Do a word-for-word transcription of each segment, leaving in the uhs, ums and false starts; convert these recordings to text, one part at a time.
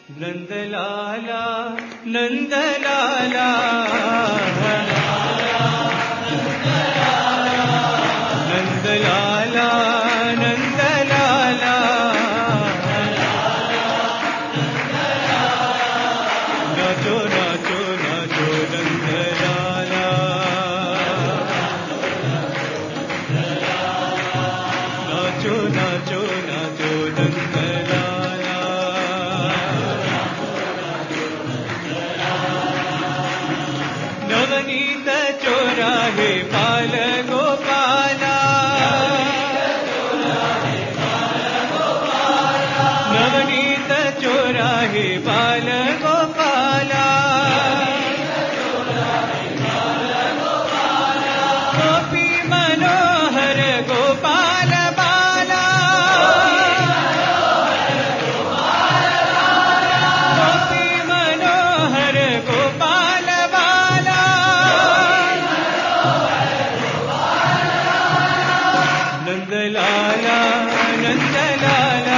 नंदलाला नंदलाला नंदलाला नंदलाला नाचो नाचो नाचो नंदलाला नाचो नाचो नाचो नंदलाला नवनीत चोराहे बाल गोपाला नवनीत चोराहे बाल गोपाला गोपी मनोहर गोपाल बाला गोपी मनोहर गोपाल बाला नंदलाला नंदलाला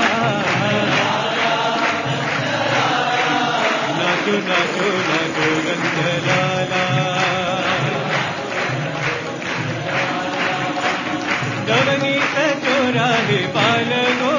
नाचो नाचो नाचो नंदलाला नवनीत चोराहे बाल गो